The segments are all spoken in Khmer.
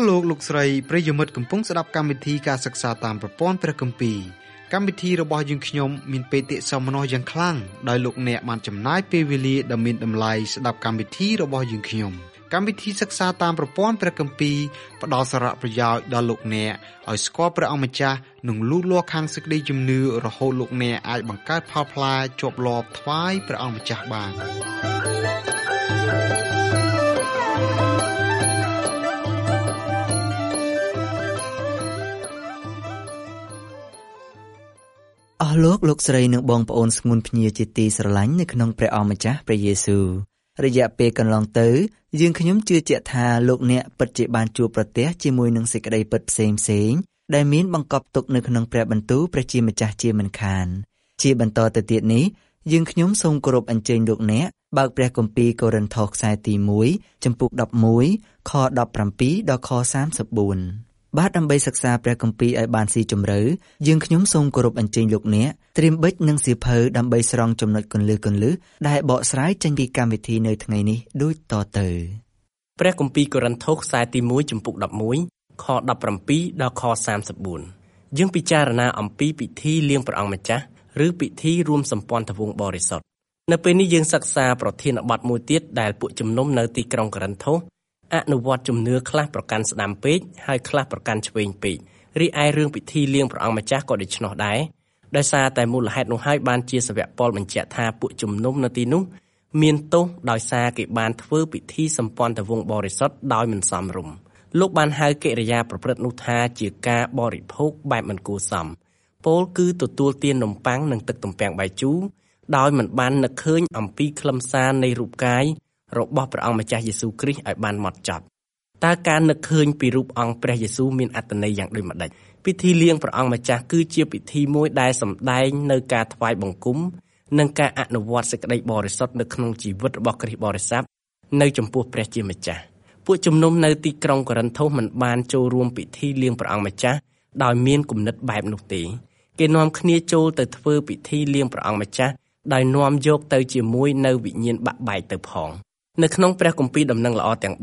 លោកស្រីប្រិយមិត្តកំពុងស្ដាប់កម្មវិធីការសិក្សាតាមប្រព័ន្ធព្រះគម្ពីរកម្មវិធីរបស់យើងខ្ញុំមានបេតិសោមនស្សយ៉ាងខ្លាំងដោយលោកអ្នកបានចំណាយពេលវេលាដ៏មានតម្លៃស្ដាប់កម្មវិធីរបស់យើងខ្ញុំកម្មវិធីសិក្សាតាមប្រព័ន្ធព្រះគម្ពីរផ្ដល់សារៈប្រយោជន៍ដល់លោកអ្នកឲ្យស្គាល់ព្រះអង្គម្ចាស់និងលូតលាស់ខាងសេចក្តីជំនឿរហូតលោកអ្នកអាចបង្កើតផលផ្លែជាប់លាប់ថ្វាយព្រះអង្គម្ចាស់បានអស់លោកស្រីនិងបងប្អូនស្ងួនភ្ញាជាទីស្រឡាញ់នៅក្នុងព្រះអង្គម្ចាស់ព្រះយេស៊ូវរយៈពេលកន្លងទៅយើងខ្ញុំជឿជាក់ថាលោកអ្នកពិតជាបានជួបប្រទះជាមួយនឹងសេចក្តីពិតផ្សេងដែលមានបង្កប់ទុកនៅក្នុងព្រះបន្ទូលព្រះជាម្ចាស់ជាមិនខានជាបន្តទៅទៀតនេះយើងខ្ញុំសូមគោរពអញ្ជើញលោកអ្នកបើកព្រះគម្ពីរកូរិនថូសខ្សែទី1ចំពុក11ខ17ដល់ខ34បាទដើម្បីសិក្សាព្រះគម្ពីរឲ្យបានស៊ីជម្រៅយើងខ្ញុំសូមគោរពអញ្ជើញលោកអ្នកត្រៀមប៊ិចនិងសៀវភៅដើម្បីស្រង់ចំណុចគន្លឹះដែលបកស្រាយចេញពីកម្មវិធីនៅថ្ងៃនេះដូចតទៅព្រះគម្ពីរកូរិនថូសខ្សែទី1ចំពុក11ខ17ដល់ខ34យើងពិចារណាអំពីពិធីលៀងព្រះអង្គម្ចាស់ឬពិធីរួមសម្ព័ន្ធទ្វង់បរិសុទ្ធនៅពេលនេះយើងសិក្សាប្រធានបទមួយទៀតដែលពួកជំនុំនៅទីក្រុងកូរិនថូសអនុវត្តជំនឿខ្លះប្រកាន់ស្ដាំពេកហើយខ្លះប្រកាន់ឆ្វេងពេករីឯរឿងពិធីលៀងព្រះអង្គម្ចាស់ក៏ដូច្នោះដែរដោយសារតែមូលហេតុនោះហើយបានជាសាវកប៉ុលបញ្ជាក់ថាពួកជំនុំនៅទីនោះមានទោសដោយសារគេបានធ្វើពិធីសម្ព័ន្ធទ្វង់បរិសុទ្ធដោយមិនសមរម្យលោកបានហៅកិរិយាប្រព្រឹត្តនោះថាជាការបរិភោគបែបមិនគួរសមពោលគឺទទួលទាននំប៉័ងនិងទឹកទំពាំងបាយជូរដោយមិនបាននឹកឃើញអំពីខ្លឹមសារនៃរូបកាយរបស់ព្រះអង្គម្ចាស់យេស៊ូវគ្រីស្ទឲ្យបានហ្មត់ចត់តើការនឹកឃើញពីរូបអង្គព្រះយេស៊ូវមានអត្ថន័យយ៉ាងដូចម្តេចពិធីលៀងព្រះអង្គម្ចាស់គឺជាពិធីមួយដែលសម្ដែងនៅការថ្វាយបង្គំនិងការអនុវត្តសេចក្តីបរិសុទ្ធនៅក្នុងជីវិតរបស់គ្រីស្ទបរិស័ទនៅចំពោះព្រះជាម្ចាស់ពួកជំនុំនៅទីក្រុងកូរិនថូសមិនបានចូលរួមពិធីលៀងព្រះអង្គម្ចាស់ដោយមានគំនិតបែបនោះទេគេនាំគ្នាចូលទៅធ្វើពិធីលៀងព្រះអង្គម្ចាស់ដោយនាំយកទៅជាមួយនៅវិញ្ញាណបាក់បែកទៅផងនៅក្នុងព្រះគម្ពីរដំណឹងល្អទាំង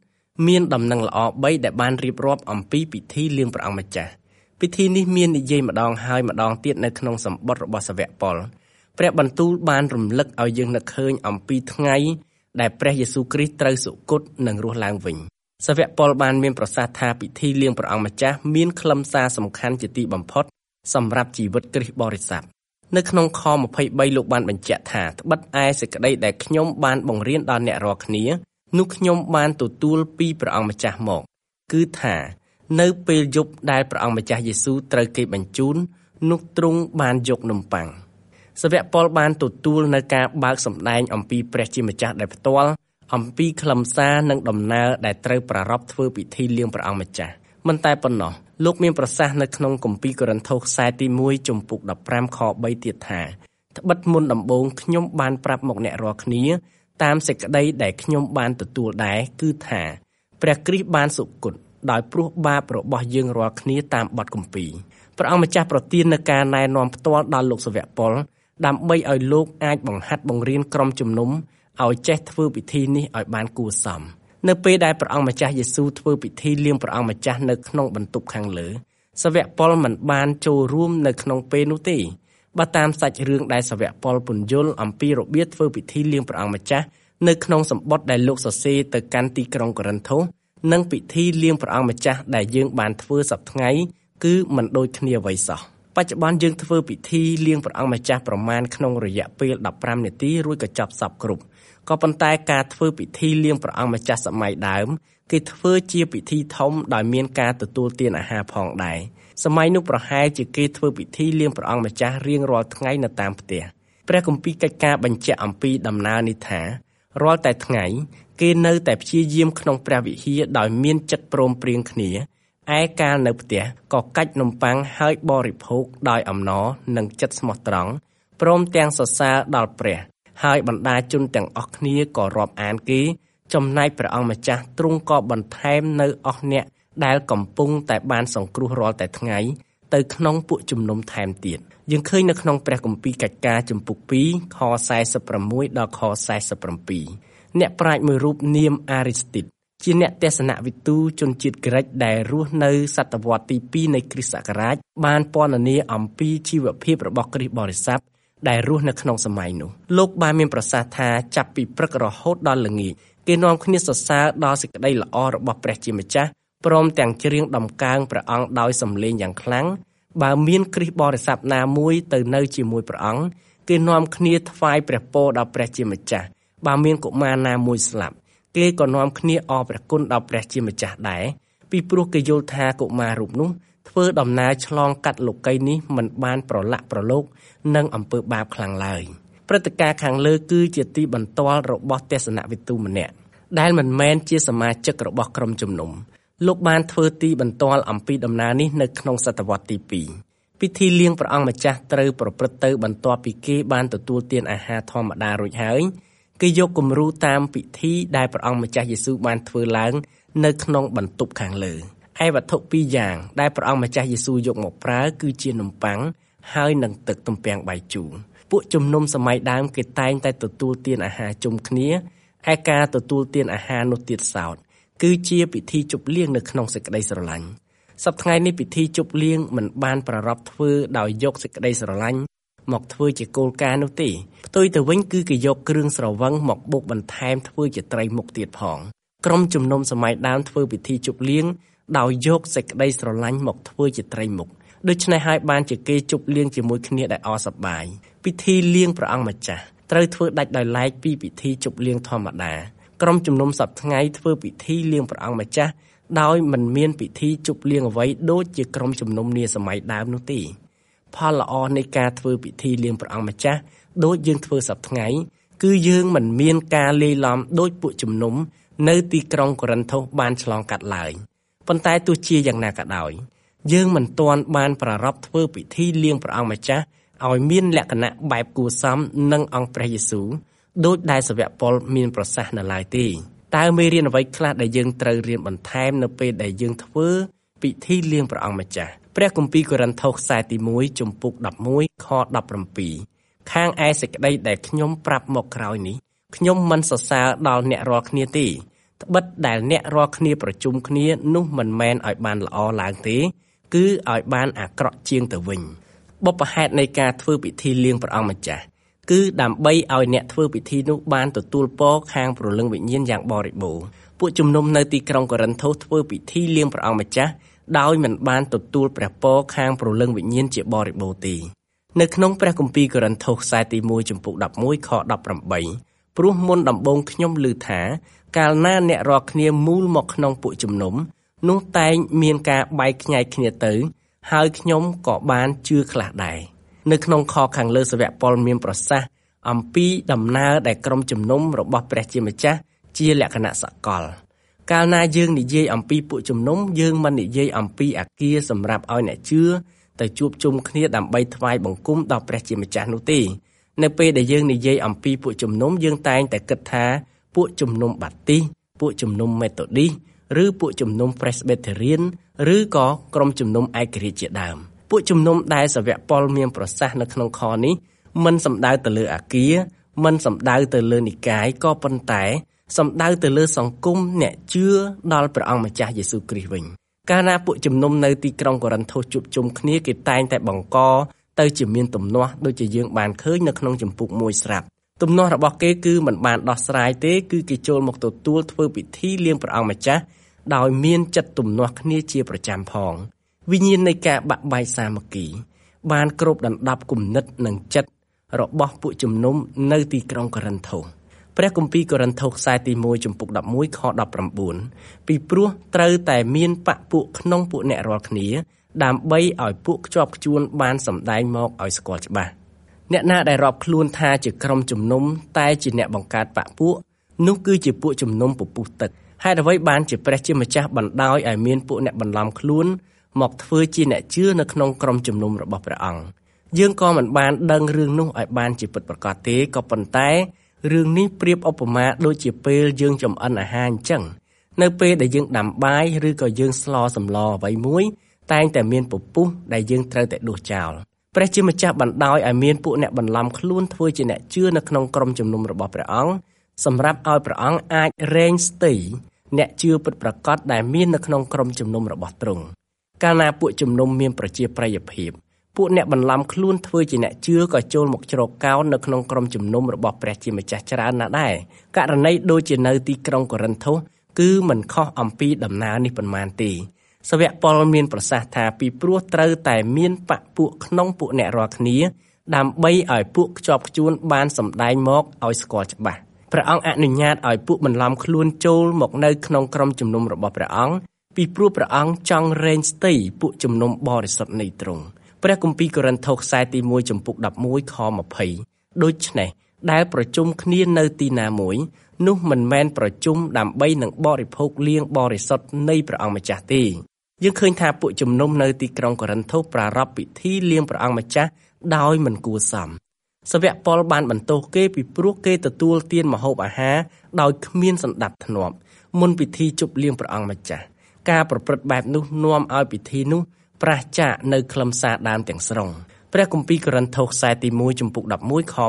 4មានដំណឹងល្អ3ដែលបានរៀបរាប់អំពីពិធីលៀងព្រះអង្គម្ចាស់ពិធីនេះមាននិយាយម្ដងហើយម្ដងទៀតនៅក្នុងសម្បត្តិរបស់សាវកប៉ុលព្រះបន្ទូលបានរំលឹកឲ្យយើងនឹកឃើញអំពីថ្ងៃដែលព្រះយេស៊ូវគ្រីស្ទត្រូវសុគតនិងរស់ឡើងវិញសាវកប៉ុលបានមានប្រសាសន៍ថាពិធីលៀងព្រះអង្គម្ចាស់មានខ្លឹមសារសំខាន់ជាទីបំផុតសម្រាប់ជីវិតគ្រីស្ទបរិស័ទនៅក្នុងខ23លោកបានបញ្ជាក់ថាត្បិតឯសេចក្តីដែលខ្ញុំបានបង្រៀនដល់អ្នករាល់គ្នានោះខ្ញុំបានទទួលពីព្រះអង្គម្ចាស់មកគឺថានៅពេលយប់ដែលព្រះអង្គម្ចាស់យេស៊ូវត្រូវគេបញ្ជូននោះទ្រង់បានយកនំប៉័ងសាវកប៉ុលបានទទួលនៅការបើកសម្ដែងអំពីព្រះជាម្ចាស់ដែលផ្ទាល់អំពីខ្លឹមសារនិងដំណើរដែលត្រូវប្រារព្ធធ្វើពិធីលៀងព្រះអង្គម្ចាស់មិនតែប៉ុណ្ណោះលោកមានប្រសាសន៍នៅក្នុងគម្ពីរកូរិនថូសខ្សែទី1ចំពុក15ខ3ទៀតថាត្បិតមុនដំបូងខ្ញុំបានប្រាប់មកអ្នករាល់គ្នាតាមសេចក្តីដែលខ្ញុំបានទទួលដែរគឺថាព្រះគ្រីស្ទបានសុគតដោយព្រោះបាបរបស់យើងរាល់គ្នាតាមបទគម្ពីរព្រះអង្គម្ចាស់ប្រទាននូវការណែនាំផ្ទាល់ដល់លោកសាវកប៉ុលដើម្បីឲ្យលោកអាចបង្ហាត់បង្រៀនក្រុមជំនុំឲ្យចេះធ្វើពិធីនេះឲ្យបានគួរសមនៅពេលដែលព្រះអង្គម្ចាស់យេស៊ូវធ្វើពិធីលៀងព្រះអង្គម្ចាស់នៅក្នុងបន្ទប់ខាងលើសាវកប៉ុលមិនបានចូលរួមនៅក្នុងពេលនោះទេបើតាមសាច់រឿងដែលសាវកប៉ុលពន្យល់អំពីរបៀបធ្វើពិធីលៀងព្រះអង្គម្ចាស់នៅក្នុងសម្បត្តិដែលលោកសរសេរទៅកាន់ទីក្រុងកូរិនថូសនិងពិធីលៀងព្រះអង្គម្ចាស់ដែលយើងបានធ្វើសប្តាហ៍ថ្ងៃគឺមិនដូចគ្នាអ្វីសោះបច្ចុប្បន្នយើងធ្វើពិធីលៀងព្រះអង្គម្ចាស់ប្រមាណក្នុងរយៈពេល15នាទីរួចក៏ចប់សពគ្រប់ក៏ប៉ុន្តែការធ្វើពិធីលៀងព្រះអង្គម្ចាស់សម័យដើមគេធ្វើជាពិធីធំដោយមានការទទួលទានអាហារផងដែរសម័យនោះប្រហែលជាគេធ្វើពិធីលៀងព្រះអង្គម្ចាស់រៀងរាល់ថ្ងៃនៅតាមផ្ទះព្រះគម្ពីរកិច្ចការបញ្ជាក់អំពីដំណើរនេះថារាល់តែថ្ងៃគេនៅតែព្យាយាមក្នុងព្រះវិហារដោយមានចិត្តព្រមព្រៀងគ្នាឯកាលនៅផ្ទះក៏កាច់នំប៉័ងហើយបរិភោគដោយអំណរនិងចិត្តស្មោះត្រង់ព្រមទាំងសរសើរដល់ព្រះហើយបណ្ដាជនទាំងអស់គ្នាក៏រាប់អានគេចំណែកព្រះអង្គម្ចាស់ទ្រង់ក៏បន្ថែមនៅអស់អ្នកដែលកំពុងតែបានសង្គ្រោះរាល់តែថ្ងៃទៅក្នុងពួកជំនុំថែមទៀតយើងឃើញនៅក្នុងព្រះគម្ពីរកិច្ចការចំពុក2ខ46ដល់ខ47អ្នកប្រាជ្ញមួយរូបនាមអារីស្ទីតជាអ្នកទស្សនវិទូជនជាតិក្រិកដែលរស់នៅសតវត្សទី2នៃគ្រិស្តសករាជបានពណ៌នាអំពីជីវភាពរបស់គ្រីស្ទបរិស័ទដែលរស់នៅក្នុងសម័យនោះលោកបានមានប្រសាសន៍ថាចាប់ពីព្រឹករហូតដល់ល្ងាចគេនាំគ្នាសរសើរដល់សេចក្តីល្អរបស់ព្រះជាម្ចាស់ព្រមទាំងច្រៀងដំកើងព្រះអង្គដោយសំឡេងយ៉ាងខ្លាំងបើមានគ្រីស្ទបរិស័ទណាមួយទៅនៅជាមួយព្រះអង្គគេនាំគ្នាថ្វាយព្រះពរដល់ព្រះជាម្ចាស់បើមានកុមារណាមួយស្លាប់គេក៏នាំគ្នាអរព្រះគុណដល់ព្រះជាម្ចាស់ដែរពីព្រោះគេយល់ថាកុមាររូបនោះធ្វើដំណើរឆ្លងកាត់លោកីយ៍នេះមិនបានប្រឡាក់ប្រឡូកនឹងអំពើបាបខ្លាំងឡើយព្រឹត្តិការណ៍ខាងលើគឺជាទីបន្ទាល់របស់ទស្សនវិទូម្នាក់ដែលមិនមែនជាសមាជិករបស់ក្រុមជំនុំលោកបានធ្វើទីបន្ទាល់អំពីដំណើរនេះនៅក្នុងសតវត្សទី2ពិធីលៀងព្រះអង្គម្ចាស់ត្រូវប្រព្រឹត្តទៅបន្ទាប់ពីគេបានទទួលទានអាហារធម្មតារួចហើយគេយកគំរូតាមពិធីដែលព្រះអង្គម្ចាស់យេស៊ូវបានធ្វើឡើងនៅក្នុងបន្ទប់ខាងលើឯវត្ថុ2យ៉ាងដែលព្រះអង្គម្ចាស់យេស៊ូវយកមកប្រើគឺជានំប៉័ងហើយនិងទឹកទំពាំងបាយជូរពួកជំនុំសម័យដើមគេតែងតែទទួលទានអាហារជុំគ្នាឯការទទួលទានអាហារនោះទៀតសោតគឺជាពិធីជប់លៀងនៅក្នុងសេចក្តីស្រឡាញ់សប្តាហ៍ថ្ងៃនេះពិធីជប់លៀងមិនបានប្រារព្ធធ្វើដោយយកសេចក្តីស្រឡាញ់មកធ្វើជាគោលការណ៍នោះទេផ្ទុយទៅវិញគឺគេយកគ្រឿងស្រវឹងមកបុកបន្ថែមធ្វើជាត្រីមុខទៀតផងក្រុមជំនុំសម័យដើមធ្វើពិធីជប់លៀងដោយយកសេចក្តីស្រឡាញ់មកធ្វើជាត្រីមុខដូច្នេះហើយបានជាគេជប់លៀងជាមួយគ្នាដែលអសប្បាយពិធីលៀងព្រះអង្គម្ចាស់ត្រូវធ្វើដាច់ដោយឡែកពីពិធីជប់លៀងធម្មតាក្រុមជំនុំសប្តាហ៍ថ្ងៃធ្វើពិធីលៀងព្រះអង្គម្ចាស់ដោយមិនមានពិធីជប់លៀងអ្វីដូចជាក្រុមជំនុំនាសម័យដើមនោះទេផលល្អនៃការធ្វើពិធីលៀងព្រះអង្គម្ចាស់ដូចយើងធ្វើសប្តាហ៍ថ្ងៃគឺយើងមិនមានការលាយឡំដូចពួកជំនុំនៅទីក្រុងកូរិនថូសបានឆ្លងកាត់ឡើយប៉ុន្តែទោះជាយ៉ាងណាក៏ដោយយើងមិនទាន់បានប្រារព្ធធ្វើពិធីលៀងព្រះអង្គម្ចាស់ឲ្យមានលក្ខណៈបែបគួរសមនឹងអង្គព្រះយេស៊ូវដូចដែលសាវកប៉ុលមានប្រសាសន៍នៅឡើយទេតើមេរៀនអ្វីខ្លះដែលយើងត្រូវរៀនបន្ថែមនៅពេលដែលយើងធ្វើពិធីលៀងព្រះអង្គម្ចាស់ព្រះគម្ពីរកូរិនថូសខ្សែទី1ជំពូក11ខ17ខាងឯសេចក្តីដែលខ្ញុំប្រាប់មកក្រោយនេះខ្ញុំមិនសរសើរដល់អ្នករាល់គ្នាទេត្បិតដែលអ្នករាល់គ្នាប្រជុំគ្នានោះមិនមែនឲ្យបានល្អឡើងទេគឺឲ្យបានអាក្រក់ជាងទៅវិញបុព្វហេតុនៃការធ្វើពិធីលៀងព្រះអង្គម្ចាស់គឺដើម្បីឲ្យអ្នកធ្វើពិធីនោះបានទទួលពរខាងព្រលឹងវិញ្ញាណយ៉ាងបរិបូរណ៍ពួកជំនុំនៅទីក្រុងកូរិនថូសធ្វើពិធីលៀងព្រះអង្គម្ចាស់ដោយមិនបានទទួលព្រះពរខាងព្រលឹងវិញ្ញាណជាបរិបូរណ៍ទេនៅក្នុងព្រះគម្ពីរកូរិនថូសខ្សែទី1ចំពុក11ខ18ព្រោះមុនដំបូងខ្ញុំឮថាកាលណាអ្នករាល់គ្នាមូលមកក្នុងពួកជំនុំនោះតែងមានការបែកខ្ញែកគ្នាទៅហើយខ្ញុំក៏បានជឿខ្លះដែរនៅក្នុងខខាងលើសាវកប៉ុលមានប្រសាសន៍អំពីដំណើរដែលក្រុមជំនុំរបស់ព្រះជាម្ចាស់ជាលក្ខណៈសកលកាលណាយើងនិយាយអំពីពួកជំនុំយើងមិននិយាយអំពីអគារសម្រាប់ឲ្យអ្នកជឿទៅជួបជុំគ្នាដើម្បីថ្វាយបង្គំដល់ព្រះជាម្ចាស់នោះទេនៅពេលដែលយើងនិយាយអំពីពួកជំនុំយើងតែងតែគិតថាពួកជំនុំបាទីសពួកជំនុំមេតូឌីសឬពួកជំនុំប្រេស្ប៊េតេរៀនឬក៏ក្រុមជំនុំឯករាជ្យជាដើមពួកជំនុំដែលសាវកប៉ុលមានប្រសាសន៍នៅក្នុងខនេះមិនសំដៅទៅលើអគារមិនសំដៅទៅលើនិកាយក៏ប៉ុន្តែសំដៅទៅលើសង្គមអ្នកជឿដល់ព្រះអង្គម្ចាស់យេស៊ូវគ្រីស្ទវិញកាលណាពួកជំនុំនៅទីក្រុងកូរិនថូសជួបជុំគ្នាគេតែងតែបង្កទៅជាមានទំនាស់ដូចជាយើងបានឃើញនៅក្នុងជំពូក1ស្រាប់ទំនាស់របស់គេគឺមិនបានដោះស្រាយទេគឺគេចូលមកទទួលធ្វើពិធីលៀងព្រះអង្គម្ចាស់ដោយមានចិត្តទំនាស់គ្នាជាប្រចាំផងវិញ្ញាណនៃការបាក់បែកសាមគ្គីបានគ្របដណ្ដប់គំនិតនិងចិត្តរបស់ពួកជំនុំនៅទីក្រុងកូរិនថូសព្រះគម្ពីរកូរិនថូសខ្សែទី1ចំពុក11ខ19ពីព្រោះត្រូវតែមានបកពួកក្នុងពួកអ្នករាល់គ្នាដើម្បីឲ្យពួកខ្ជាប់ខ្ជួនបានសម្ដែងមកឲ្យស្គាល់ច្បាស់អ្នកណាដែលរាប់ខ្លួនថាជាក្រុមជំនុំតែជាអ្នកបង្កើតបកពួកនោះគឺជាពួកជំនុំពពុះទឹកហេតុអ្វីបានជាព្រះជាម្ចាស់បណ្ដោយឲ្យមានពួកអ្នកបន្លំខ្លួនមកធ្វើជាអ្នកជឿនៅក្នុងក្រុមជំនុំរបស់ព្រះអង្គយើងក៏មិនបានដឹងរឿងនោះឲ្យបានជាពិតប្រាកដទេក៏ប៉ុន្តែរឿងនេះប្រៀបឧបមាដូចជាពេលយើងចម្អិនអាហារអញ្ចឹងនៅពេលដែលយើងដាំបាយឬក៏យើងស្លសម្លអ្វីមួយតែងតែមានពពុះដែលយើងត្រូវតែដួសចោលព្រះជាម្ចាស់បណ្ដោយឲ្យមានពួកអ្នកបន្លំខ្លួនធ្វើជាអ្នកជឿនៅក្នុងក្រុមជំនុំរបស់ព្រះអង្គសម្រាប់ឲ្យព្រះអង្គអាចរែងស្ទៃអ្នកជឿពិតប្រាកដដែលមាននៅក្នុងក្រុមជំនុំរបស់ទ្រង់កាលណាពួកជំនុំមានប្រជាប្រិយភាពពួកអ្នកបន្លំខ្លួនធ្វើជាអ្នកជឿក៏ចូលមកជ្រកកោននៅក្នុងក្រុមជំនុំរបស់ព្រះជាម្ចាស់ច្រើនណាស់ដែរករណីដូចជានៅទីក្រុងកូរិនថូសគឺមិនខុសអំពីដំណើរនេះប៉ុន្មានទេសាវកប៉ុលមានប្រសាសន៍ថាពីព្រោះត្រូវតែមានបកពួកក្នុងពួកអ្នករាល់គ្នាដើម្បីឲ្យពួកខ្ជាប់ខ្ជួនបានសម្ដែងមកឲ្យស្គាល់ច្បាស់ព្រះអង្គអនុញ្ញាតឲ្យពួកបន្លំខ្លួនចូលមកនៅក្នុងក្រុមជំនុំរបស់ព្រះអង្គពីព្រោះព្រះអង្គចង់រែងស្ទៃពួកជំនុំបរិសុទ្ធនៃទ្រង់ព្រះគម្ពីរកូរិនថូសខ្សែទី1ចំពុក11ខ20ដូច្នេះដែលប្រជុំគ្នានៅទីណាមួយនោះមិនមែនប្រជុំដើម្បីនឹងបរិភោគលៀងបរិសុទ្ធនៃព្រះអង្គម្ចាស់ទេយើងឃើញថាពួកជំនុំនៅទីក្រុងកូរិនថូសប្រារព្ធពិធីលៀងព្រះអង្គម្ចាស់ដោយមិនគួរសមសាវកប៉ុលបានបន្ទោសគេពីព្រោះគេទទួលទានម្ហូបអាហារដោយគ្មានសណ្ដាប់ធ្នាប់មុនពិធីជប់លៀងព្រះអង្គម្ចាស់ការប្រព្រឹត្តបែបនោះនាំឲ្យពិធីនោះប្រះចាកនៅខ្លឹមសារដើមទាំងស្រុងព្រះគម្ពីរកូរិនថូសខ្សែទី1ចំពុក11ខ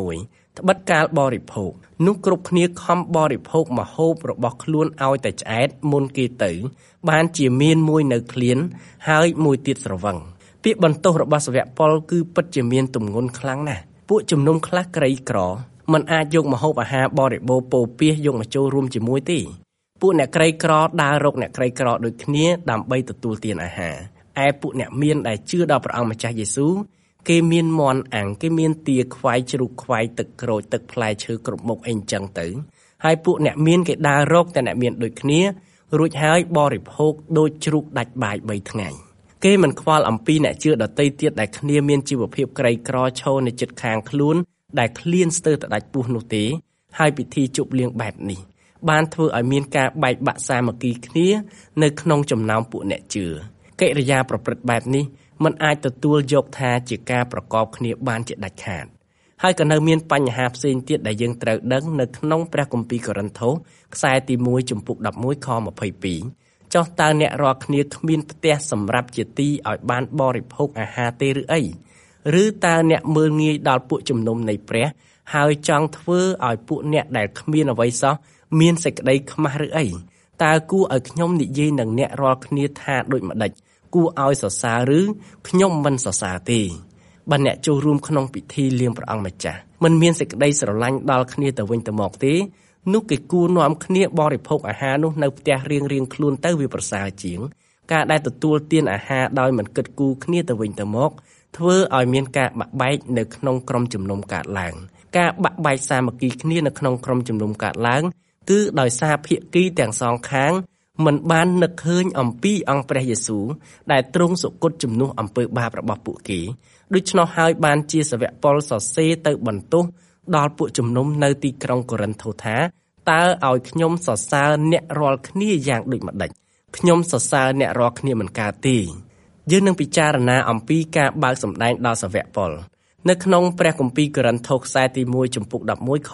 21ត្បិតកាលបរិភោគនោះគ្រប់គ្នាខំបរិភោគម្ហូបរបស់ខ្លួនឲ្យតែឆ្អែតមុនគេទៅបានជាមានមួយនៅឃ្លានហើយមួយទៀតស្រវឹងពាក្យបន្ទោសរបស់សាវកប៉ុលគឺពិតជាមានទម្ងន់ខ្លាំងណាស់ពួកជំនុំខ្លះក្រីក្រមិនអាចយកម្ហូបអាហារបរិបូរពោពាសយកមកចូលរួមជាមួយទេពួកអ្នកក្រីក្រដើររកអ្នកក្រីក្រដូចគ្នាដើម្បីទទួលទានអាហារឯពួកអ្នកមានដែលជឿដល់ព្រះអង្គម្ចាស់យេស៊ូវគេមានមន់អាំងគេមានទាខ្វាយជ្រូកខ្វាយទឹកក្រូចទឹកផ្លែឈើគ្រប់មុខអីចឹងទៅហើយពួកអ្នកមានគេដើររកតែអ្នកមានដូចគ្នារួចហើយបរិភោគដូចជ្រូកដាច់បាយ3ថ្ងៃគេមិនខ្វល់អំពីអ្នកជឿដទៃទៀតដែលគ្នាមានជីវភាពក្រីក្រឈរនៅជិតខាងខ្លួនដែលឃ្លានស្ទើរតែដាច់ពោះនោះទេហើយពិធីជប់លៀងបែបនេះបានធ្វើឲ្យមានការបែកបាក់សាមគ្គីគ្នានៅក្នុងចំណោមពួកអ្នកជឿកិរិយាប្រព្រឹត្តបែបនេះមិនអាចទទួលយកថាជាការប្រកបគ្នាបានជាដាច់ខាតហើយក៏នៅមានបញ្ហាផ្សេងទៀតដែលយើងត្រូវដឹងនៅក្នុងព្រះគម្ពីរកូរិនថូសខ្សែទី1ចំពុក11ខ22ចុះតើអ្នករាល់គ្នាគ្មានផ្ទះសម្រាប់ជាទីឲ្យបានបរិភោគអាហារទេឬអីឬតើអ្នកមើលងាយដល់ពួកជំនុំនៃព្រះហើយចង់ធ្វើឲ្យពួកអ្នកដែលគ្មានអ្វីសោះមានសេចក្តីខ្មាស់ឬអីតើគួរឲ្យខ្ញុំនិយាយនឹងអ្នករាល់គ្នាថាដូចម្ដេចគួរឲ្យសរសើរឬខ្ញុំមិនសរសើរទេបើអ្នកចូលរួមក្នុងពិធីលៀងព្រះអង្គម្ចាស់មិនមានសេចក្តីស្រឡាញ់ដល់គ្នាទៅវិញទៅមកទេនោះគេគួរនាំគ្នាបរិភោគអាហារនោះនៅផ្ទះរៀងៗខ្លួនទៅវាប្រសើរជាងការដែលទទួលទានអាហារដោយមិនគិតគូរគ្នាទៅវិញទៅមកធ្វើឲ្យមានការបាក់បែកនៅក្នុងក្រុមជំនុំកើតឡើងការបាក់បែកសាមគ្គីគ្នានៅក្នុងក្រុមជំនុំកើតឡើងគឺដោយសារភាគីទាំងសងខាងមិនបាននឹកឃើញអំពីអង្គព្រះយេស៊ូវដែលទ្រង់សុគតជំនួសអំពើបាបរបស់ពួកគេដូច្នោះហើយបានជាសាវកប៉ុលសរសេរទៅបន្ទោសដល់ពួកជំនុំនៅទីក្រុងកូរិនថូសថាតើឲ្យខ្ញុំសរសើរអ្នករាល់គ្នាយ៉ាងដូចម្ដេចខ្ញុំសរសើរអ្នករាល់គ្នាមិនកើតទេយើងនឹងពិចារណាអំពីការបើកសម្ដែងដល់សាវកប៉ុលនៅក្នុងព្រះគម្ពីរកូរិនថូសខ្សែទី1ចំពុក11ខ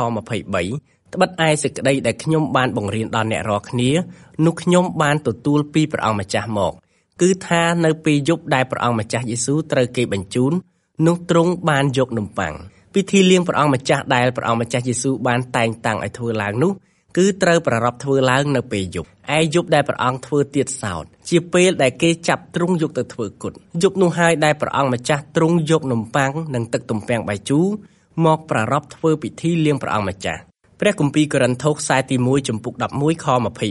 23ត្បិតឯសេចក្តីដែលខ្ញុំបានបង្រៀនដល់អ្នករាល់គ្នានោះខ្ញុំបានទទួលពីព្រះអង្គម្ចាស់មកគឺថានៅពេលយប់ដែលព្រះអង្គម្ចាស់យេស៊ូវត្រូវគេបញ្ជូននោះទ្រង់បានយកនំប៉័ងពិធីលៀងព្រះអង្គម្ចាស់ដែលព្រះអង្គម្ចាស់យេស៊ូវបានតែងតាំងឲ្យធ្វើឡើងនោះគឺត្រូវប្រារព្ធធ្វើឡើងនៅពេលយប់ឯយប់ដែលព្រះអង្គធ្វើទៀតសោតជាពេលដែលគេចាប់ទ្រង់យកទៅធ្វើគុតយប់នោះហើយដែលព្រះអង្គម្ចាស់ទ្រង់យកនំប៉័ងនិងទឹកទំពាំងបាយជូរមកប្រារព្ធធ្វើពិធីលៀងព្រះអង្គម្ចាស់ព្រះគម្ពីរកូរិនថូសខ្សែទី1ចំពុក11ខ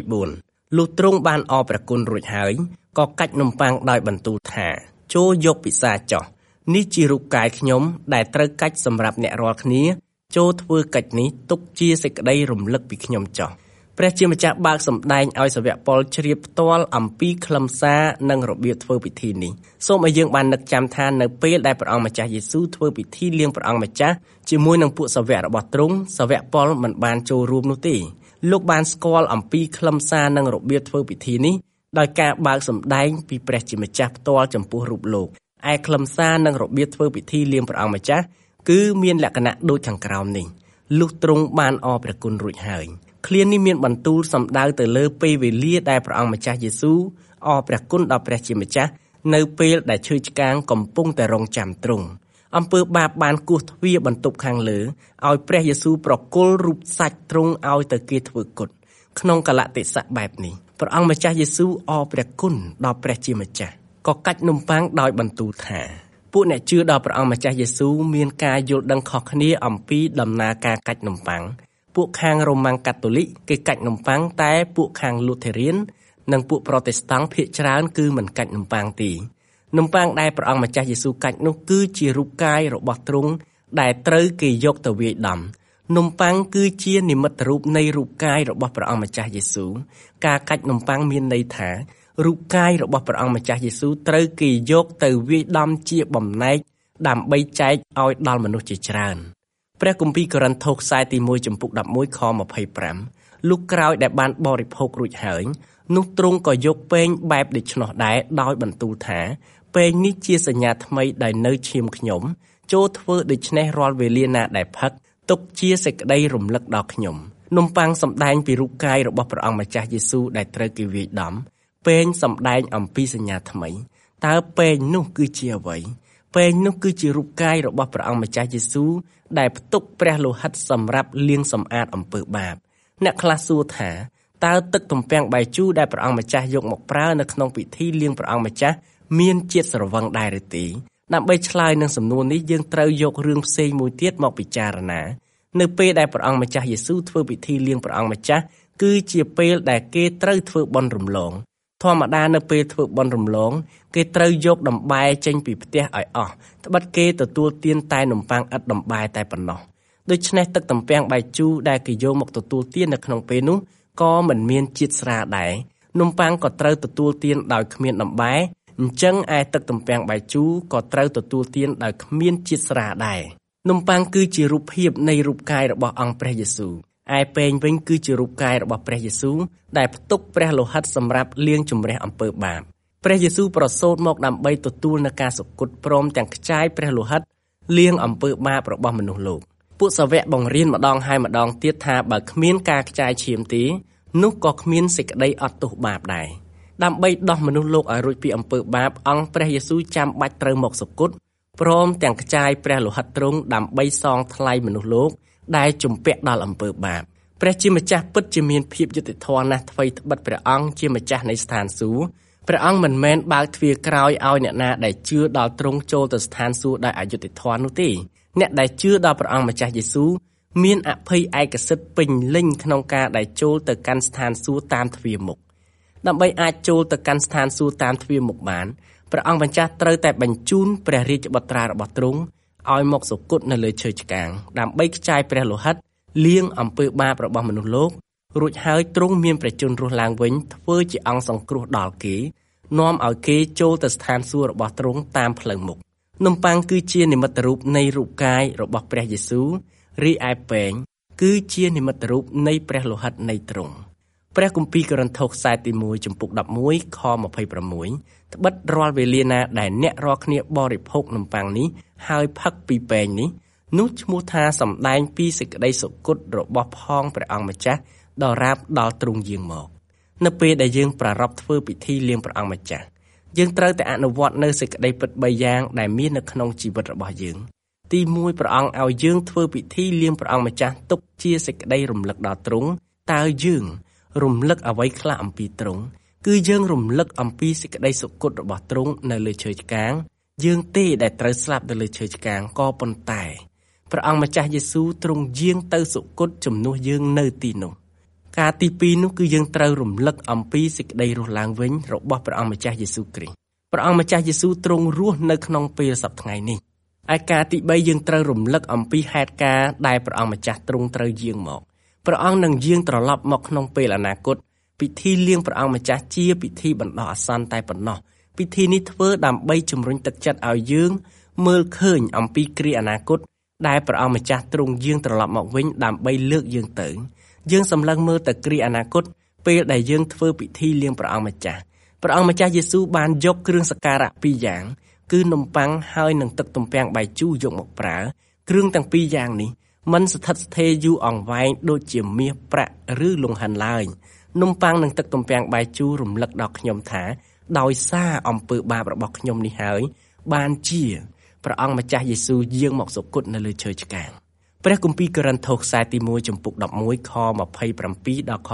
24លុះទ្រង់បានអរព្រះគុណរួចហើយក៏កាច់នំប៉័ងដោយបន្ទូលថាចូលយកពិសាចុះនេះជារូបកាយខ្ញុំដែលត្រូវកាច់សម្រាប់អ្នករាល់គ្នាចូលធ្វើកិច្ចនេះទុកជាសេចក្តីរំលឹកពីខ្ញុំចុះព្រះជាម្ចាស់បើកសម្ដែងឲ្យសាវកប៉ុលជ្រាបផ្ទាល់អំពីខ្លឹមសារនិងរបៀបធ្វើពិធីនេះសូមឲ្យយើងបាននឹកចាំថានៅពេលដែលព្រះអង្គម្ចាស់យេស៊ូវធ្វើពិធីលៀងព្រះអង្គម្ចាស់ជាមួយនឹងពួកសាវករបស់ទ្រង់សាវកប៉ុលមិនបានចូលរួមនោះទេលោកបានស្គាល់អំពីខ្លឹមសារនិងរបៀបធ្វើពិធីនេះដោយការបើកសម្ដែងពីព្រះជាម្ចាស់ផ្ទាល់ចំពោះរូបលោកឯខ្លឹមសារនិងរបៀបធ្វើពិធីលៀងព្រះអង្គម្ចាស់គឺមានលក្ខណៈដូចខាងក្រោមនេះលុះទ្រង់បានអរព្រះគុណរួចហើយឃ្លានេះមានបន្ទូលសំដៅទៅលើពេលវេលាដែលព្រះអង្គម្ចាស់យេស៊ូវអរព្រះគុណដល់ព្រះជាម្ចាស់នៅពេលដែលឈើឆ្កាងកំពុងតែរងចាំទ្រង់អំពើបាបបានគោះទ្វារបន្ទប់ខាងលើឲ្យព្រះយេស៊ូវប្រគល់រូបសាច់ទ្រង់ឲ្យទៅគេធ្វើគុតក្នុងកលៈទេសៈបែបនេះព្រះអង្គម្ចាស់យេស៊ូវអរព្រះគុណដល់ព្រះជាម្ចាស់ក៏កាច់នំប៉័ងដោយបន្ទូលថាពួកអ្នកជឿដល់ព្រះអង្គម្ចាស់យេស៊ូវមានការយល់ដឹងខុសគ្នាអំពីដំណើរការកាច់នំប៉័ងពួកខាងរ៉ូម៉ាំងកាតូលិកគេកាច់នំប៉័ងតែពួកខាងលូថេរៀននិងពួកប្រូតេស្តង់ភាគច្រើនគឺមិនកាច់នំប៉័ងទេនំប៉័ងដែលព្រះអង្គម្ចាស់យេស៊ូវកាច់នោះគឺជារូបកាយរបស់ទ្រង់ដែលត្រូវគេយកទៅវាយដំនំប៉័ងគឺជានិមិត្តរូបនៃរូបកាយរបស់ព្រះអង្គម្ចាស់យេស៊ូវការកាច់នំប៉័ងមានន័យថារូបកាយរបស់ព្រះអង្គម្ចាស់យេស៊ូវត្រូវគេយកទៅវាយដំជាបំណែកដើម្បីចែកឲ្យដល់មនុស្សជាច្រើនព្រះគម្ពីរកូរិនថូសខ្សែទី1ចំពុក11ខ25លុះក្រោយដែលបានបរិភោគរួចហើយនោះទ្រង់ក៏យកពែងបែបដូច្នោះដែរដោយបន្ទូលថាពែងនេះជាសញ្ញាថ្មីដែលនៅឈាមខ្ញុំចូលធ្វើដូច្នេះរាល់វេលាណាដែលផឹកទុកជាសេចក្តីរំលឹកដល់ខ្ញុំនំប៉័ងសម្ដែងពីរូបកាយរបស់ព្រះអង្គម្ចាស់យេស៊ូវដែលត្រូវគេវាយដំពែងសម្ដែងអំពីសញ្ញាថ្មីតើពែងនោះគឺជាអ្វីពែងនោះគឺជារូបកាយរបស់ព្រះអង្គម្ចាស់យេស៊ូវដែលផ្ទុកព្រះលោហិតសម្រាប់លាងសម្អាតអំពើបាបអ្នកខ្លះសួរថាតើទឹកទំពាំងបាយជូរដែលព្រះអង្គម្ចាស់យកមកប្រើនៅក្នុងពិធីលាងព្រះអង្គម្ចាស់មានជាតិស្រវឹងដែរឬទេដើម្បីឆ្លើយនឹងសំណួរនេះយើងត្រូវយករឿងផ្សេងមួយទៀតមកពិចារណានៅពេលដែលព្រះអង្គម្ចាស់យេស៊ូវធ្វើពិធីលាងព្រះអង្គម្ចាស់គឺជាពេលដែលគេត្រូវធ្វើបុណ្យរំលងធម្មតានៅពេលធ្វើបុណ្យរំលងគេត្រូវយកដំបែចេញពីផ្ទះឲ្យអស់ត្បិតគេទទួលទានតែនំប៉័ងឥតដំបែតែប៉ុណ្ណោះដូច្នេះទឹកទំពាំងបាយជូរដែលគេយកមកទទួលទាននៅក្នុងពេលនោះក៏មិនមានជាតិស្រាលដែរនំប៉័ងក៏ត្រូវទទួលទានដោយគ្មានដំបែអញ្ចឹងឯទឹកទំពាំងបាយជូរក៏ត្រូវទទួលទានដោយគ្មានជាតិស្រាលដែរនំប៉័ងគឺជារូបភាពនៃរូបកាយរបស់អង្គព្រះយេស៊ូវឯពែងវិញគឺជារូបកាយរបស់ព្រះយេស៊ូវដែលផ្ទុកព្រះលោហិតសម្រាប់លាងជម្រះអំពើបាបព្រះយេស៊ូវប្រសូតមកដើម្បីទទួលនូវការសុគតព្រមទាំងខ្ចាយព្រះលោហិតលាងអំពើបាបរបស់មនុស្សលោកពួកសាវកបង្រៀនម្ដងហើយម្ដងទៀតថាបើគ្មានការខ្ចាយឈាមទេនោះក៏គ្មានសេចក្តីអត់ទោសបាបដែរដើម្បីដោះមនុស្សលោកឲ្យរួចពីអំពើបាបអង្គព្រះយេស៊ូវចាំបាច់ត្រូវមកសុគតព្រមទាំងខ្ចាយព្រះលោហិតទ្រង់ដើម្បីសងថ្លៃមនុស្សលោកដែលជំពាក់ដល់អំពើបាបព្រះជាម្ចាស់ពិតជាមានភាពយុត្តិធម៌ណាស់ថ្វីត្បិតព្រះអង្គជាម្ចាស់នៃស្ថានសួគ៌ព្រះអង្គមិនមែនបើកទ្វារក្រោយឲ្យអ្នកណាដែលជឿដល់ទ្រង់ចូលទៅស្ថានសួគ៌ដោយអយុត្តិធម៌នោះទេអ្នកដែលជឿដល់ព្រះអង្គម្ចាស់យេស៊ូវមានអភ័យឯកសិទ្ធិពេញលេញក្នុងការដែលចូលទៅកាន់ស្ថានសួគ៌តាមទ្វារមុខដើម្បីអាចចូលទៅកាន់ស្ថានសួគ៌តាមទ្វារមុខបានព្រះអង្គម្ចាស់ត្រូវតែបញ្ជូនព្រះរាជបុត្រារបស់ទ្រង់ឲ្យមកសុគតនៅលើឈើឆ្កាងដើម្បីខ្ចាយព្រះលោហិតលាងអំពើបាបរបស់មនុស្សលោករួចហើយទ្រង់មានព្រះជន្មរស់ឡើងវិញធ្វើជាអង្គសង្គ្រោះដល់គេនាំឲ្យគេចូលទៅស្ថានសួគ៌របស់ទ្រង់តាមផ្លូវមុខនំប៉័ងគឺជានិមិត្តរូបនៃរូបកាយរបស់ព្រះយេស៊ូវរីឯពែងគឺជានិមិត្តរូបនៃព្រះលោហិតនៃទ្រង់ព្រះគម្ពីរកូរិនថូសខ្សែទី1ចំពុក11ខ26ត្បិតរាល់វេលាណាដែលអ្នករាល់គ្នាបរិភោគនំប៉័ងនេះហើយផឹកពីពែងនេះនោះឈ្មោះថាសម្ដែងពីសេចក្តីសុគតរបស់ផងព្រះអង្គម្ចាស់ដល់រាបដល់ទ្រង់យាងមកនៅពេលដែលយើងប្រារព្ធធ្វើពិធីលាងព្រះអង្គម្ចាស់យើងត្រូវតែអនុវត្តនៅសេចក្តីពិត3យ៉ាងដែលមាននៅក្នុងជីវិតរបស់យើងទី1ព្រះអង្គឲ្យយើងធ្វើពិធីលាងព្រះអង្គម្ចាស់ទុកជាសេចក្តីរំលឹកដល់ទ្រង់តើយើងរំលឹកអ្វីខ្លះអំពីទ្រង់គឺយើងរំលឹកអំពីសេចក្តីសុគតរបស់ទ្រង់នៅលើឈើឆ្កាងយើងទេដែលត្រូវស្លាប់នៅលើឈើឆ្កាងក៏ប៉ុន្តែព្រះអង្គម្ចាស់យេស៊ូវទ្រង់យាងទៅសុគតជំនួសយើងនៅទីនោះការទី2នោះគឺយើងត្រូវរំលឹកអំពីសេចក្តីរស់ឡើងវិញរបស់ព្រះអង្គម្ចាស់យេស៊ូវគ្រីស្ទព្រះអង្គម្ចាស់យេស៊ូវទ្រង់រស់នៅក្នុងពេលសប្តាហ៍ថ្ងៃនេះឯការទី3យើងត្រូវរំលឹកអំពីហេតុការណ៍ដែលព្រះអង្គម្ចាស់ទ្រង់ត្រូវយាងមកព្រះអង្គនឹងយាងត្រឡប់មកក្នុងពេលអនាគតពិធីលាងព្រះអង្គម្ចាស់ជាពិធីបណ្ដោះអាសន្នតែប៉ុណ្ណោះពិធីនេះធ្វើដើម្បីជំរុញទឹកចិត្តឲ្យយើងមើលឃើញអំពីគ្រាអនាគតដែលព្រះអង្គម្ចាស់ទ្រង់យាងត្រឡប់មកវិញដើម្បីលើកយើងទៅយើងសម្លឹងមើលទៅគ្រាអនាគតពេលដែលយើងធ្វើពិធីលាងព្រះអង្គម្ចាស់យេស៊ូវបានយកគ្រឿងសក្ការៈ2យ៉ាងគឺនំប៉័ងហើយនិងទឹកទំពាំងបាយជូរយកមកប្រើគ្រឿងទាំង2យ៉ាងនេះមិនស្ថិតស្ថេរយូរអង្វែងដូចជាមាសប្រាក់ឬលង្ហិនឡើយនំប៉័ងនិងទឹកទំពាំងបាយជូររំលឹកដល់ខ្ញុំថាដោយសារអំពើបាបរបស់ខ្ញុំនេះហើយបានជាព្រះអង្គម្ចាស់យេស៊ូវយាងមកសុគតនៅលើឈើឆ្កាងព្រះគម្ពីរកូរិនថូសខ្សែទី1ចំពុក11ខ27ដល់ខ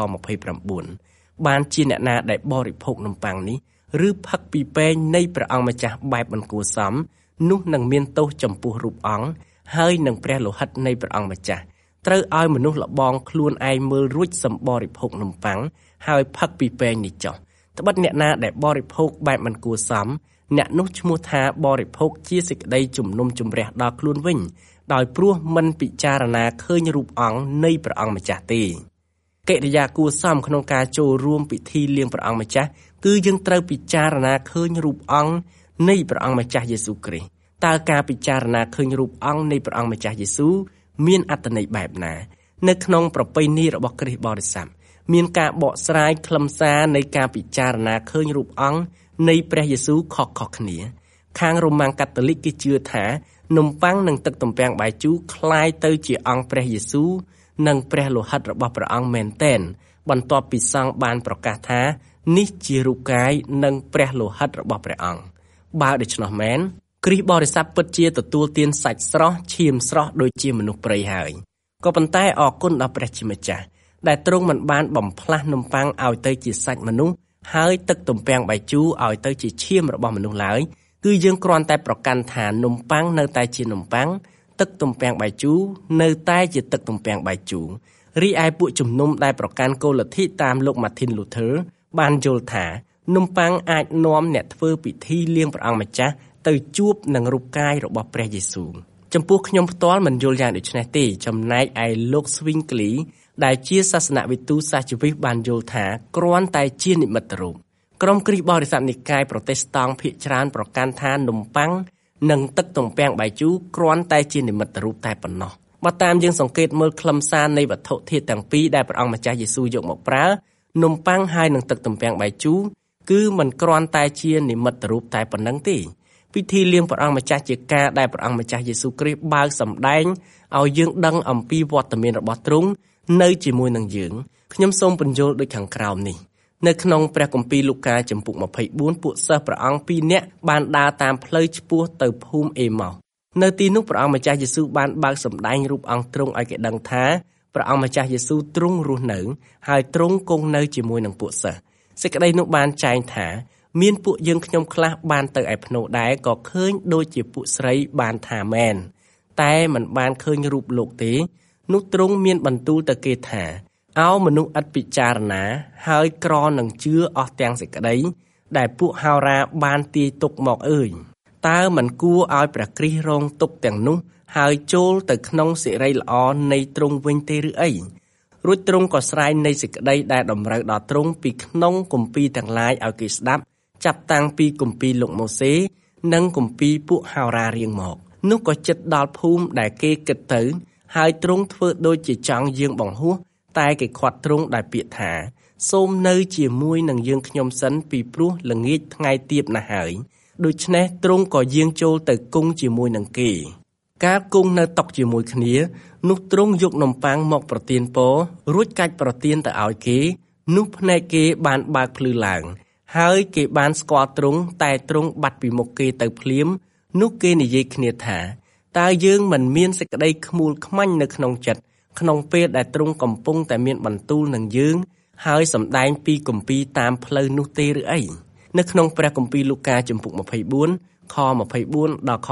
29បានជាអ្នកណាដែលបរិភោគនំប៉័ងនេះឬផឹកពីពែងនៃព្រះអង្គម្ចាស់បែបមិនគួរសមនោះនឹងមានទោសចំពោះរូបអង្គហើយនឹងព្រះលោហិតនៃព្រះអង្គម្ចាស់ត្រូវឲ្យមនុស្សលបងខ្លួនឯងមើលរួចសម្បរិភោគនំប៉័ងហើយផឹកពីពែងនេះចុះត្បិតអ្នកណាដែលបរិភោគបែបមិនគួរសមអ្នកនោះឈ្មោះថាបរិភោគជាសេចក្តីជំនុំជម្រះដល់ខ្លួនវិញដោយព្រោះមិនពិចារណាឃើញរូបអង្គនៃព្រះអង្គម្ចាស់ទេកិរិយាគួរសមក្នុងការចូលរួមពិធីលៀងព្រះអង្គម្ចាស់គឺយើងត្រូវពិចារណាឃើញរូបអង្គនៃព្រះអង្គម្ចាស់យេស៊ូវគ្រីស្ទតើការពិចារណាឃើញរូបអង្គនៃព្រះអង្គម្ចាស់យេស៊ូវមានអត្ថន័យបែបណានៅក្នុងប្រពៃណីរបស់គ្រិស្តបរិស័ទមានការបកស្រាយខ្លឹមសារនៃការពិចារណាឃើញរូបអង្គនៃព្រះយេស៊ូវខុសៗគ្នាខាងរ៉ូម៉ាំងកាតូលិកគេជឿថានំប៉័ងនិងទឹកទំពាំងបាយជូរคล้ายទៅជាអង្គព្រះយេស៊ូវនិងព្រះលោហិតរបស់ព្រះអង្គមែនទែនបន្ទាប់ពីសង្ឃបានប្រកាសថានេះជារូបកាយនិងព្រះលោហិតរបស់ព្រះអង្គបើដូច្នោះមែនគ្រិស្តបរិស័ទពិតជាទទួលទានសាច់ស្រស់ឈាមស្រស់ដូចជាមនុស្សព្រៃហើយក៏ប៉ុន្តែអរគុណដល់ព្រះជាម្ចាស់ដែលទ្រង់មិនបានបំផ្លាស់នំប៉័ងឲ្យទៅជាសាច់មនុស្សហើយទឹកទំពាំងបាយជូរឲ្យទៅជាឈាមរបស់មនុស្សឡើយគឺយើងគ្រាន់តែប្រកាន់ថានំប៉័ងនៅតែជានំប៉័ងទឹកទំពាំងបាយជូរនៅតែជាទឹកទំពាំងបាយជូររីឯពួកជំនុំដែលប្រកាន់គោលលទ្ធិតាមលោក Martin Luther បានយល់ថានំប៉័ងអាចនាំអ្នកធ្វើពិធីលៀងព្រះអង្គម្ចាស់ទៅជួបនឹងរូបកាយរបស់ព្រះយេស៊ូវចំពោះខ្ញុំផ្ទាល់មិនយល់យ៉ាងដូចនេះទេចំណែកឯលោក Zwingli ដែលជាសាសនវិទូសាសជីវិតបានយល់ថាគ្រាន់តែជានិមិត្តរូបក្រុមគ្រិស្តបរិស័ទនិកាយប្រទេសតង់ភាគច្រើនប្រកាន់ថានំប៉័ងនិងទឹកទំពាំងបាយជូរគ្រាន់តែជានិមិត្តរូបតែប៉ុណ្ណោះបើតាមយើងសង្កេតមើលខ្លឹមសារនៃវត្ថុធាតុទាំងពីរដែលព្រះអង្គម្ចាស់យេស៊ូវយកមកប្រើនំប៉័ងហើយនិងទឹកទំពាំងបាយជូរគឺមិនគ្រាន់តែជានិមិត្តរូបតែប៉ុណ្ណឹងទេពិធីលៀងព្រះអង្គម្ចាស់ជាការដែលព្រះអង្គម្ចាស់យេស៊ូវគ្រីស្ទបើកសម្ដែងឲ្យយើងដឹងអំពីវត្តមានរបស់ទ្រង់នៅជាមួយនឹងយើងខ្ញុំសូមពន្យល់ដូចខាងក្រោមនេះនៅក្នុងព្រះគម្ពីរលូកាចំពុក24ពួកសិស្សព្រះអង្គ2នាក់បានដើរតាមផ្លូវឆ្ពោះទៅភូមិអេម៉ោសនៅទីនោះព្រះអង្គម្ចាស់យេស៊ូវបានបើកសម្ដែងរូបអង្គទ្រង់ឲ្យគេដឹងថាព្រះអង្គម្ចាស់យេស៊ូវទ្រង់រស់នៅហើយទ្រង់គង់នៅជាមួយនឹងពួកសិស្សសេចក្តីនោះបានចែងថាមានពួកយើងខ្ញុំខ្លះបានទៅឯភ្នោដែរក៏ឃើញដូចជាពួកស្រីបានថាមែនតែមិនបានឃើញរូបលោកទេនោះទ្រង់មានបន្ទូលទៅគេថាអោមនុស្សឥតពិចារណាហើយក្រនឹងជឿអស់ទាំងសេចក្តីដែលពួកហោរាបានទាយទុកមកអើយតើមិនគួរឲ្យព្រះគ្រីស្ទរងទុក្ខទាំងនោះហើយចូលទៅក្នុងសិរីល្អនៃទ្រង់វិញទេឬអីរួចទ្រង់ក៏ស្រែកនៃសេចក្តីដែលតម្រូវដល់ទ្រង់ពីក្នុងគម្ពីរទាំងឡាយឲ្យគេស្ដាប់ចាប់តាំងពីគម្ពីរលោកម៉ូសេនិងគម្ពីរពួកហោរារៀងមកនោះក៏ជិតដល់ភូមិដែលគេគិតទៅហើយទ្រង់ធ្វើដូចជាចង់យាងបង្ហោះតែគេខាត់ទ្រង់ដោយពាក្យថាសូមនៅជាមួយនឹងយើងខ្ញុំសិនពីព្រោះល្ងាចថ្ងៃទៀបណាស់ហើយដូច្នេះទ្រង់ក៏យាងចូលទៅគង់ជាមួយនឹងគេការគង់នៅតុជាមួយគ្នានោះទ្រង់យកនំប៉័ងមកប្រទានពររួចកាច់ប្រទានទៅឲ្យគេនោះភ្នែកគេបានបើកភ្លឺឡើងហើយគេបានស្គាល់ទ្រង់តែទ្រង់បាត់ពីមុខគេទៅភ្លាមនោះគេនិយាយគ្នាថាតើយើងមិនមានសេចក្តីខ្មូលខ្មាញ់នៅក្នុងចិត្តក្នុងពេលដែលទ្រង់កំពុងតែមានបន្ទូលនឹងយើងហើយសម្ដែងពីគម្ពីរតាមផ្លូវនោះទេឬអីនៅក្នុងព្រះគម្ពីរលូកាចំពុក24ខ24ដល់ខ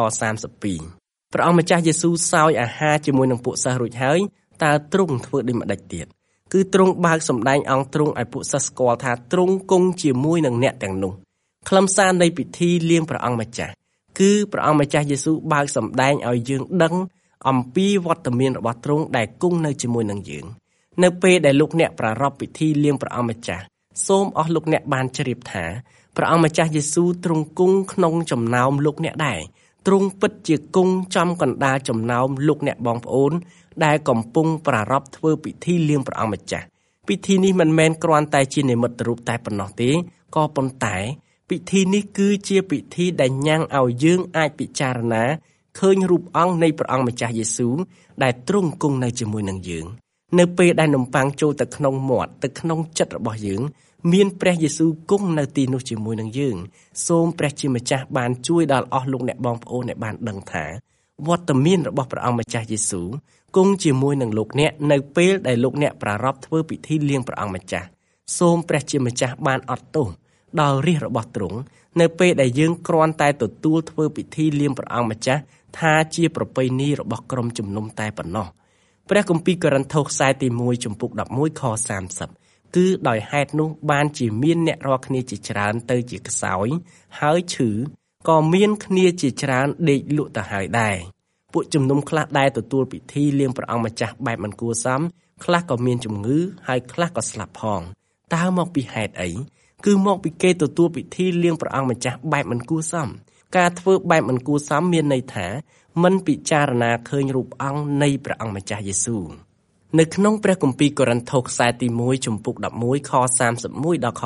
32ព្រះអង្គម្ចាស់យេស៊ូវសោយអាហារជាមួយនឹងពួកសិស្សរួចហើយតើទ្រង់ធ្វើដូចម្ដេចទៀតគឺទ្រង់បើកសម្ដែងអង្គទ្រង់ឲ្យពួកសិស្សស្គាល់ថាទ្រង់គង់ជាមួយនឹងអ្នកទាំងនោះខ្លឹមសារនៃពិធីលៀងព្រះអង្គម្ចាស់គឺព្រះអង្គម្ចាស់យេស៊ូវបើកសម្ដែងឲ្យយើងដឹងអំពីវត្តមានរបស់ទ្រង់ដែលគង់នៅជាមួយនឹងយើងនៅពេលដែលលោកអ្នកប្រារព្ធពិធីលៀងព្រះអង្គម្ចាស់សូមអស់លោកអ្នកបានជ្រាបថាព្រះអង្គម្ចាស់យេស៊ូវទ្រង់គង់ក្នុងចំណោមលោកអ្នកដែរទ្រង់ពិតជាគង់ចំកណ្ដាលចំណោមលោកអ្នកបងប្អូនដែលកំពុងប្រារព្ធធ្វើពិធីលៀងព្រះអង្គម្ចាស់ពិធីនេះមិនមែនគ្រាន់តែជានិមិត្តរូបតែប៉ុណ្ណោះទេក៏ប៉ុន្តែពិធីនេះគឺជាពិធីដែលញ៉ាំងឲ្យយើងអាចពិចារណាឃើញរូបអង្គនៃព្រះអង្គម្ចាស់យេស៊ូវដែលទ្រង់គង់នៅជាមួយនឹងយើងនៅពេលដែលនំប៉័ងចូលទៅក្នុងមាត់ទៅក្នុងចិត្តរបស់យើងមានព្រះយេស៊ូវគង់នៅទីនោះជាមួយនឹងយើងសូមព្រះជាម្ចាស់បានជួយដល់អស់លោកអ្នកបងប្អូនដែលបានដឹងថាវត្តមានរបស់ព្រះអង្គម្ចាស់យេស៊ូវគង់ជាមួយនឹងលោកអ្នកនៅពេលដែលលោកអ្នកប្រារព្ធធ្វើពិធីលៀងព្រះអង្គម្ចាស់សូមព្រះជាម្ចាស់បានអត់ទោសដល់រាជរបស់ទ្រង់នៅពេលដែលយើងគ្រាន់តែទទួលធ្វើពិធីលៀងព្រះអង្គម្ចាស់ថាជាប្រពៃណីរបស់ក្រុមជំនុំតែប៉ុណ្ណោះព្រះគម្ពីរកូរិនថូសខ្សែទី1ចំពុក11ខ30គឺដោយហេតុនោះបានជាមានអ្នករាល់គ្នាជាច្រើនទៅជាខ្សោយហើយឈឺក៏មានគ្នាជាច្រើនដេកលក់ទៅហើយដែរពួកជំនុំខ្លះដែលទទួលពិធីលៀងព្រះអង្គម្ចាស់បែបមិនគួរសមខ្លះក៏មានជំងឺហើយខ្លះក៏ស្លាប់ផងតើមកពីហេតុអីគឺមកពីគេទទួលពិធីលៀងព្រះអង្គម្ចាស់បែបមិនគួរសមការធ្វើបែបមិនគួរសមមានន័យថាមិនពិចារណាឃើញរូបអង្គនៃព្រះអង្គម្ចាស់យេស៊ូវនៅក្នុងព្រះគម្ពីរកូរិនថូសខ្សែទី1ចំពុក11ខ31ដល់ខ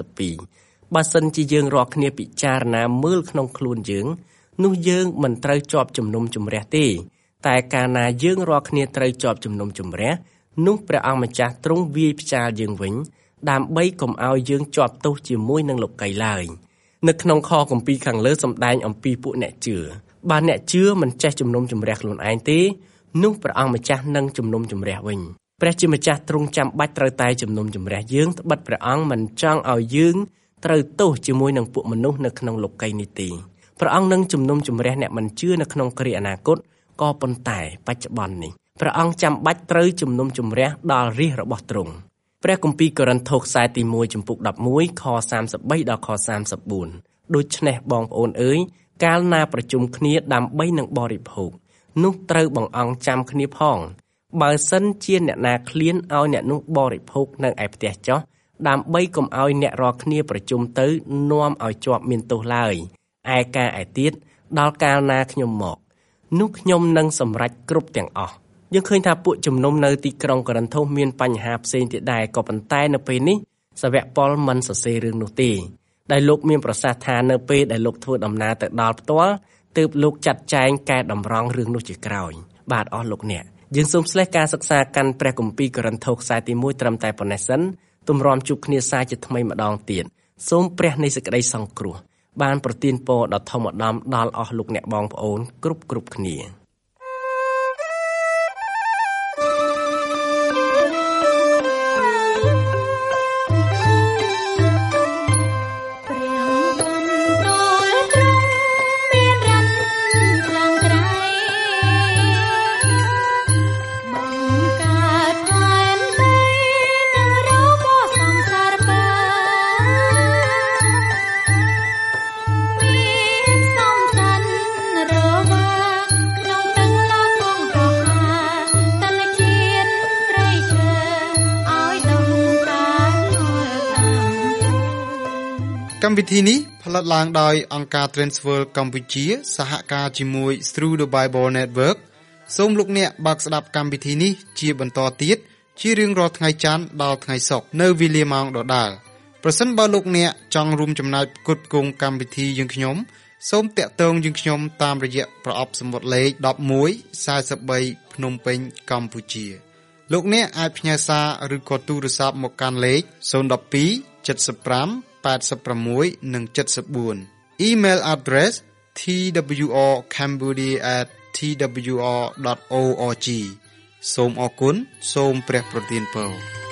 32បើសិនជាយើងរាល់គ្នាពិចារណាមើលក្នុងខ្លួនយើងនោះយើងមិនត្រូវជាប់ជំនុំជម្រះទេតែកាលណាយើងរាល់គ្នាត្រូវជាប់ជំនុំជម្រះនោះព្រះអង្គម្ចាស់ទ្រង់វាយផ្ចាលយើងវិញដើម្បីកុំឲ្យយើងជាប់ទោសជាមួយនឹងលោកីឡើយនៅក្នុងខគម្ពីរខាងលើសម្ដែងអំពីពួកអ្នកជឿបើអ្នកជឿមិនចេះជំនុំជម្រះខ្លួនឯងទេនោះព្រះអង្គម្ចាស់នឹងជំនុំជម្រះវិញព្រះជាម្ចាស់ទ្រង់ចាំបាច់ត្រូវតែជំនុំជម្រះយើងត្បិតព្រះអង្គមិនចង់ឲ្យយើងត្រូវទោសជាមួយនឹងពួកមនុស្សនៅក្នុងលោកីនេះទេព្រះអង្គនឹងជំនុំជម្រះអ្នកមិនជឿនៅក្នុងគ្រាអនាគតក៏ប៉ុន្តែបច្ចុប្បន្ននេះព្រះអង្គចាំបាច់ត្រូវជំនុំជម្រះដល់រាជរបស់ទ្រង់ព្រះគម្ពីរកូរិនថូសខ្សែទី1ចំពុក11ខ33ដល់ខ34ដូច្នេះបងប្អូនអើយកាលណាប្រជុំគ្នាដើម្បីនឹងបរិភោគនោះត្រូវបង្អង់ចាំគ្នាផងបើសិនជាអ្នកណាឃ្លានឲ្យអ្នកនោះបរិភោគនៅឯផ្ទះចុះដើម្បីកុំឲ្យអ្នករាល់គ្នាប្រជុំទៅនាំឲ្យជាប់មានទោសឡើយឯការឯទៀតដល់កាលណាខ្ញុំមកនោះខ្ញុំនឹងសម្រេចគ្រប់ទាំងអស់យើងឃើញថាពួកជំនុំនៅទីក្រុងកូរិនថូសមានបញ្ហាផ្សេងទៀតដែរក៏ប៉ុន្តែនៅពេលនេះសាវកប៉ុលមិនសរសេររឿងនោះទេដែលលោកមានប្រសាសន៍ថានៅពេលដែលលោកធ្វើដំណើរទៅដល់ផ្ទាល់ទើបលោកចាត់ចែងកែតម្រង់រឿងនោះជាក្រោយបាទអស់លោកអ្នកយើងសូមស្លេះការសិក្សាកាន់ព្រះគម្ពីរកូរិនថូសខ្សែទី1ត្រឹមតែប៉ុណ្ណេះសិនទម្រាំជួបគ្នាសាជាថ្មីម្ដងទៀតសូមព្រះនៃសេចក្តីសង្គ្រោះបានប្រទានពរដ៏ធំឧត្តមដល់អស់លោកអ្នកបងប្អូនគ្រប់គ្នាកម្មវិធីនេះផលិតឡើងដោយអង្គការ Transworld កម្ពុជាសហការជាមួយ Through the Bible Network សូមលោកអ្នកបើកស្ដាប់កម្មវិធីនេះជាបន្តទៀតជារៀងរាល់ថ្ងៃច័ន្ទដល់ថ្ងៃសុក្រនៅវេលាម៉ោងដដែលប្រសិនបើលោកអ្នកចង់រួមចំណែកផ្គត់ផ្គង់កម្មវិធីយើងខ្ញុំសូមតាក់ទងយើងខ្ញុំតាមរយៈប្រអប់សំបុត្រលេខ1143ភ្នំពេញកម្ពុជាលោកអ្នកអាចផ្ញើសារឬក៏ទូរស័ព្ទមកកាន់លេខ012 75 86 និង 74 Email address twrcambodia@twr.org សូមអរគុណសូមព្រះប្រទានពរ